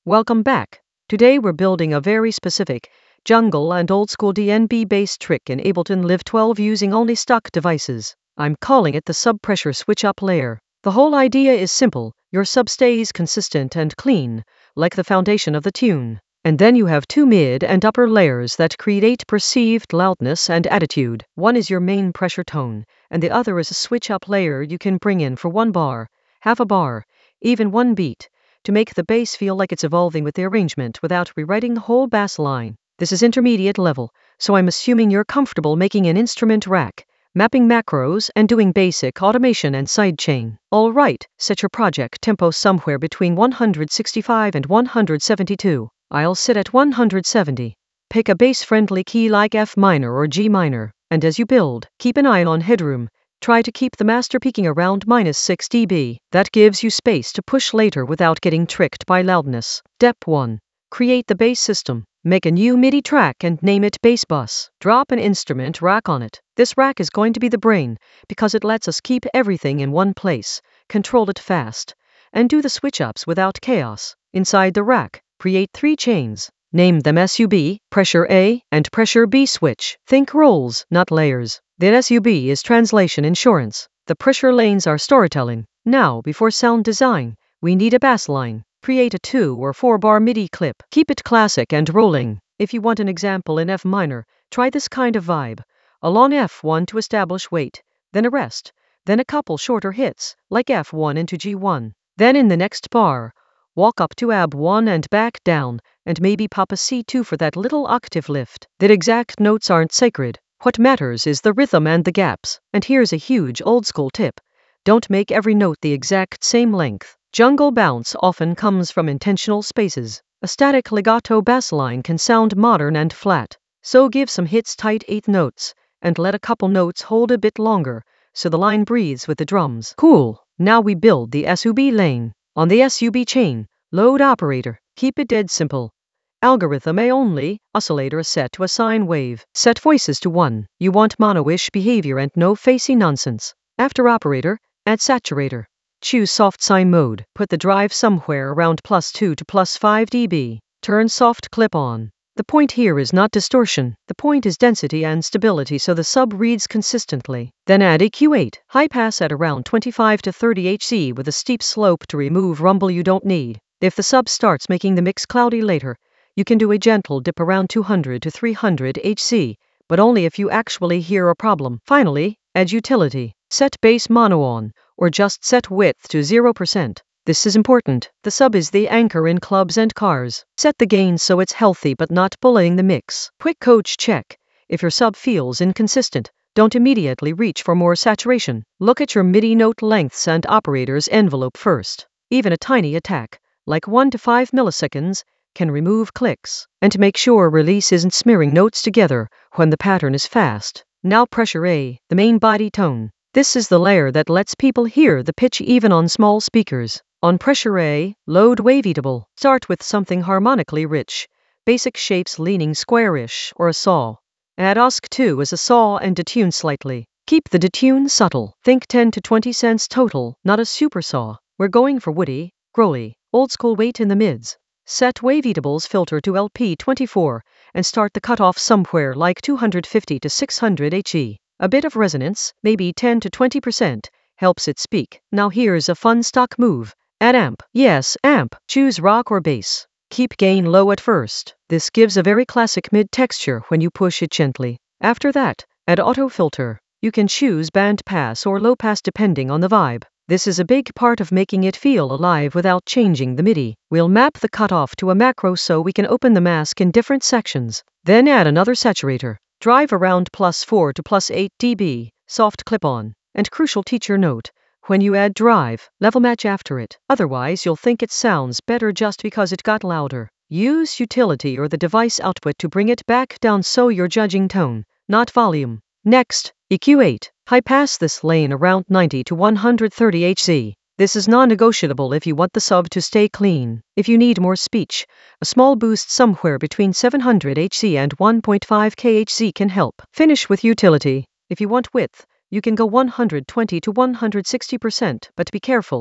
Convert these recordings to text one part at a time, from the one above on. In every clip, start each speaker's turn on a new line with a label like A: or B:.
A: Welcome back. Today we're building a very specific, jungle and old school DNB based trick in Ableton Live 12 using only stock devices. I'm calling it the sub pressure switch up layer. The whole idea is simple: your sub stays consistent and clean, like the foundation of the tune. And then you have two mid and upper layers that create perceived loudness and attitude. One is your main pressure tone, and the other is a switch up layer you can bring in for 1 bar, half a bar, even 1 beat, to make the bass feel like it's evolving with the arrangement without rewriting the whole bass line. This is intermediate level, so I'm assuming you're comfortable making an instrument rack, mapping macros, and doing basic automation and sidechain. Alright, set your project tempo somewhere between 165 and 172. I'll sit at 170. Pick a bass-friendly key like F minor or G minor, and as you build, keep an eye on headroom. Try to keep the master peaking around -6 dB. That gives you space to push later without getting tricked by loudness. Step 1. Create the bass system. Make a new MIDI track and name it Bass Bus. Drop an instrument rack on it. This rack is going to be the brain, because it lets us keep everything in one place, control it fast, and do the switch-ups without chaos. Inside the rack, create 3 chains. Name them SUB, Pressure A, and Pressure B switch. Think roles, not layers. The SUB is translation insurance. The pressure lanes are storytelling. Now, before sound design, we need a bass line. Create a 2 or 4 bar MIDI clip. Keep it classic and rolling. If you want an example in F minor, try this kind of vibe. A long F1 to establish weight, then a rest, then a couple shorter hits, like F1 into G1. Then in the next bar, walk up to AB1 and back down, and maybe pop a C2 for that little octave lift. The exact notes aren't sacred. What matters is the rhythm and the gaps. And here's a huge old school tip: don't make every note the exact same length. Jungle bounce often comes from intentional spaces. A static legato bass line can sound modern and flat. So give some hits tight 8th notes, and let a couple notes hold a bit longer, so the line breathes with the drums. Cool. Now we build the SUB lane. On the SUB chain, load operator. Keep it dead simple. Algorithm A only, oscillator set to a sine wave. Set voices to 1. You want mono-ish behavior and no facey nonsense. After operator, add saturator. Choose soft sine mode. Put the drive somewhere around +2 to +5 dB. Turn soft clip on. The point here is not distortion. The point is density and stability so the sub reads consistently. Then add EQ8. High pass at around 25 to 30 Hz with a steep slope to remove rumble you don't need. If the sub starts making the mix cloudy later, you can do a gentle dip around 200 to 300 Hz, but only if you actually hear a problem. Finally, add utility. Set bass mono on, or just set width to 0%. This is important. The sub is the anchor in clubs and cars. Set the gain so it's healthy but not bullying the mix. Quick coach check. If your sub feels inconsistent, don't immediately reach for more saturation. Look at your MIDI note lengths and operator's envelope first. Even a tiny attack, like 1 to 5 milliseconds, can remove clicks. And to make sure release isn't smearing notes together when the pattern is fast. Now pressure A, the main body tone. This is the layer that lets people hear the pitch even on small speakers. On pressure A, load waveatable. Start with something harmonically rich, basic shapes leaning squarish, or a saw. Add OSC2 as a saw and detune slightly. Keep the detune subtle. Think 10 to 20 cents total, not a super saw. We're going for woody, growly, old school weight in the mids. Set waveatable's filter to LP24 and start the cutoff somewhere like 250 to 600 Hz. A bit of resonance, maybe 10 to 20%, helps it speak. Now here's a fun stock move. Add amp. Yes, amp. Choose rock or bass. Keep gain low at first. This gives a very classic mid texture when you push it gently. After that, add auto filter. You can choose band pass or low pass depending on the vibe. This is a big part of making it feel alive without changing the MIDI. We'll map the cutoff to a macro so we can open the mask in different sections. Then add another saturator. Drive around +4 to +8 dB, soft clip-on. And crucial teacher note: when you add drive, level match after it. Otherwise you'll think it sounds better just because it got louder. Use utility or the device output to bring it back down so you're judging tone, not volume. Next, EQ8. High pass this lane around 90 to 130 Hz. This is non-negotiable if you want the sub to stay clean. If you need more speech, a small boost somewhere between 700 Hz and 1.5 kHz can help. Finish with utility. If you want width, you can go 120 to 160%, but be careful.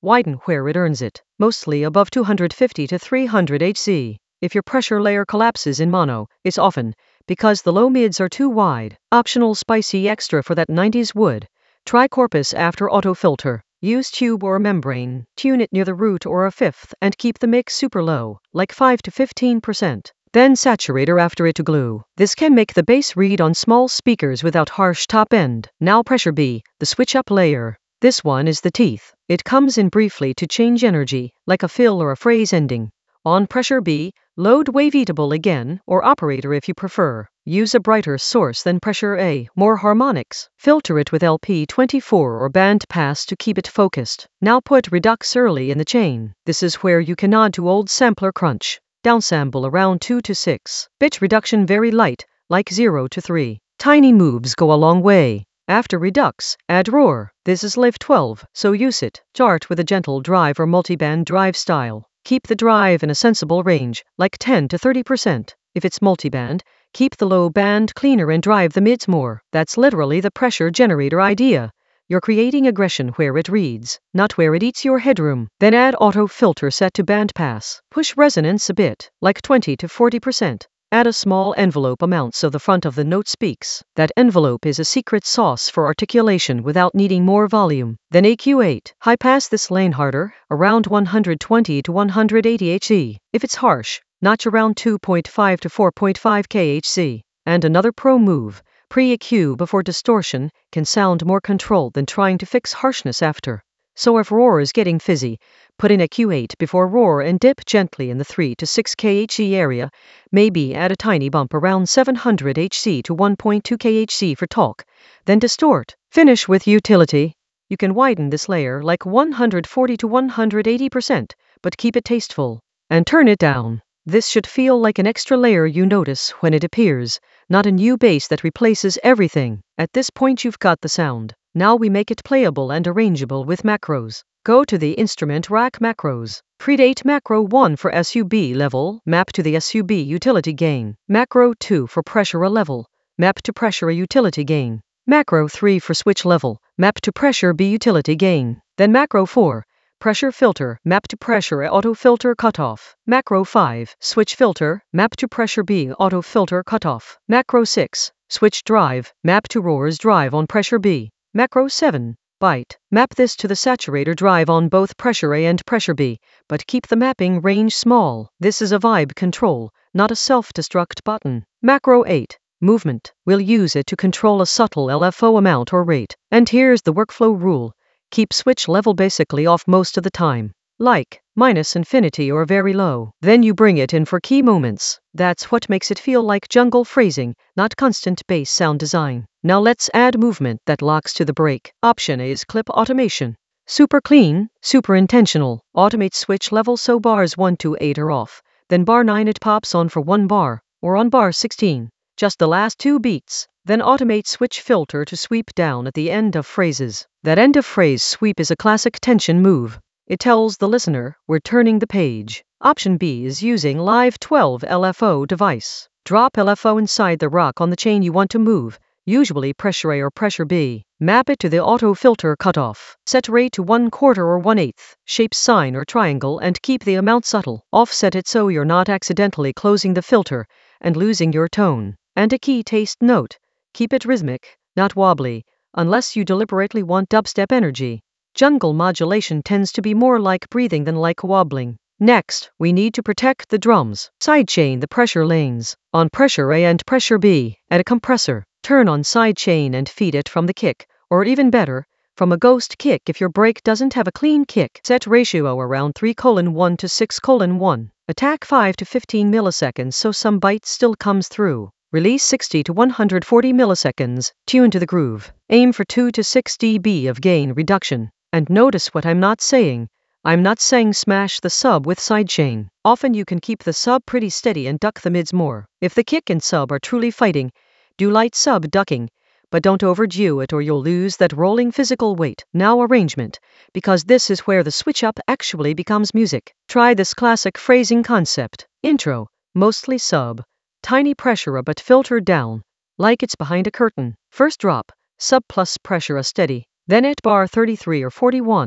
A: Widen where it earns it, mostly above 250 to 300 HC. If your pressure layer collapses in mono, it's often because the low mids are too wide. Optional spicy extra for that 90s wood. Try Corpus after auto filter. Use tube or membrane, tune it near the root or a fifth, and keep the mix super low, like 5 to 15%. Then saturator after it to glue. This can make the bass read on small speakers without harsh top end. Now pressure B, the switch up layer. This one is the teeth. It comes in briefly to change energy, like a fill or a phrase ending. On pressure B, load waveatable again, or operator if you prefer. Use a brighter source than pressure A, more harmonics. Filter it with LP24 or band pass to keep it focused. Now put redux early in the chain. This is where you can nod to old sampler crunch. Downsample around 2 to 6. Bit reduction very light, like 0 to 3. Tiny moves go a long way. After redux, add roar. This is Live 12, so use it. Start with a gentle drive or multiband drive style. Keep the drive in a sensible range, like 10 to 30%. If it's multiband, keep the low band cleaner and drive the mids more. That's literally the pressure generator idea. You're creating aggression where it reads, not where it eats your headroom. Then add auto filter set to band pass. Push resonance a bit, like 20 to 40%. Add a small envelope amount so the front of the note speaks. That envelope is a secret sauce for articulation without needing more volume. Then EQ8. High pass this lane harder, around 120 to 180 HC. If it's harsh, notch around 2.5 to 4.5 kHc. And another pro move. Pre-EQ before distortion can sound more controlled than trying to fix harshness after. So if roar is getting fizzy, put in EQ8 before roar and dip gently in the 3 to 6 kHc area, maybe add a tiny bump around 700 HC to 1.2 kHc for talk, then distort. Finish with utility. You can widen this layer like 140 to 180%, but keep it tasteful. And turn it down. This should feel like an extra layer you notice when it appears, not a new bass that replaces everything. At this point you've got the sound. Now we make it playable and arrangeable with macros. Go to the instrument rack macros. Predate macro 1 for SUB level, map to the SUB utility gain. Macro 2 for pressure a level, map to pressure a utility gain. Macro 3 for switch level, map to pressure B utility gain. Then macro 4, pressure filter, map to pressure A auto filter cutoff. Macro 5, switch filter, map to pressure B auto filter cutoff. Macro 6, switch drive, map to roars drive on pressure B. Macro 7, byte. Map this to the saturator drive on both pressure A and pressure B, but keep the mapping range small. This is a vibe control, not a self-destruct button. Macro 8, movement. We'll use it to control a subtle LFO amount or rate. And here's the workflow rule. Keep switch level basically off most of the time, like minus infinity or very low. Then you bring it in for key moments. That's what makes it feel like jungle phrasing, not constant bass sound design. Now let's add movement that locks to the break. Option A is clip automation. Super clean, super intentional. Automate switch level so bars 1 to 8 are off. Then bar 9 it pops on for 1 bar, or on bar 16. Just the last 2 beats. Then automate switch filter to sweep down at the end of phrases. That end of phrase sweep is a classic tension move. It tells the listener, we're turning the page. Option B is using Live 12 LFO device. Drop LFO inside the rock on the chain you want to move, usually pressure A or pressure B. Map it to the auto filter cutoff. Set rate to 1/4 or 1/8, shape sine or triangle and keep the amount subtle. Offset it so you're not accidentally closing the filter and losing your tone. And a key taste note. Keep it rhythmic, not wobbly, unless you deliberately want dubstep energy. Jungle modulation tends to be more like breathing than like wobbling. Next, we need to protect the drums. Sidechain the pressure lanes. On pressure A and pressure B, add a compressor. Turn on sidechain and feed it from the kick, or even better, from a ghost kick if your break doesn't have a clean kick. Set ratio around 3:1 to 6:1. Attack 5 to 15 milliseconds so some bite still comes through. Release 60 to 140 milliseconds, tune to the groove. Aim for 2 to 6 dB of gain reduction. And notice what I'm not saying. I'm not saying smash the sub with sidechain. Often you can keep the sub pretty steady and duck the mids more. If the kick and sub are truly fighting, do light sub ducking, but don't overdo it or you'll lose that rolling physical weight. Now arrangement, because this is where the switch up actually becomes music. Try this classic phrasing concept. Intro, mostly sub. Tiny pressure but filtered down, like it's behind a curtain. First drop, sub plus pressure a steady. Then at bar 33 or 41,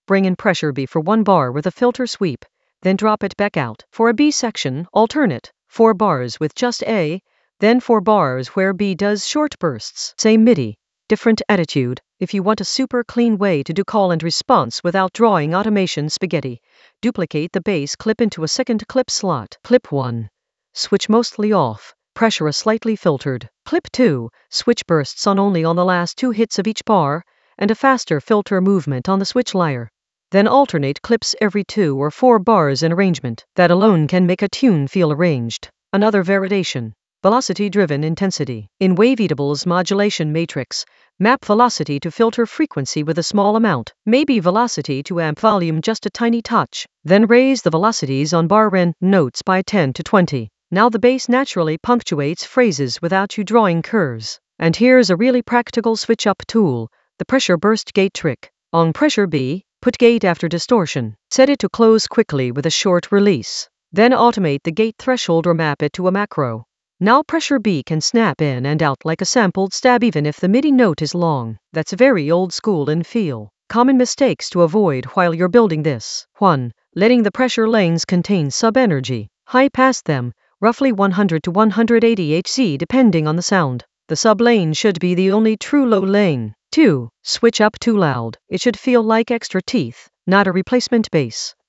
A: Bring in pressure B for 1 bar with a filter sweep, then drop it back out. For a B section, alternate 4 bars with just A, then 4 bars where B does short bursts. Same MIDI, different attitude. If you want a super clean way to do call and response without drawing automation spaghetti, duplicate the bass clip into a second clip slot. Clip 1. Switch mostly off. Pressure is slightly filtered. Clip 2. Switch bursts on only on the last 2 hits of each bar, and a faster filter movement on the switch layer. Then alternate clips every 2 or 4 bars in arrangement. That alone can make a tune feel arranged. Another variation. Velocity-driven intensity. In Waveetable's modulation matrix, map velocity to filter frequency with a small amount, maybe velocity to amp volume just a tiny touch. Then raise the velocities on bar and notes by 10 to 20. Now the bass naturally punctuates phrases without you drawing curves. And here's a really practical switch-up tool, the pressure burst gate trick. On pressure B, put gate after distortion. Set it to close quickly with a short release. Then automate the gate threshold or map it to a macro. Now pressure B can snap in and out like a sampled stab even if the MIDI note is long. That's very old school in feel. Common mistakes to avoid while you're building this. 1. Letting the pressure lanes contain sub-energy. High pass them, roughly 100 to 180 Hz depending on the sound. The sub-lane should be the only true low lane. 2. Switch up too loud. It should feel like extra teeth, not a replacement bass.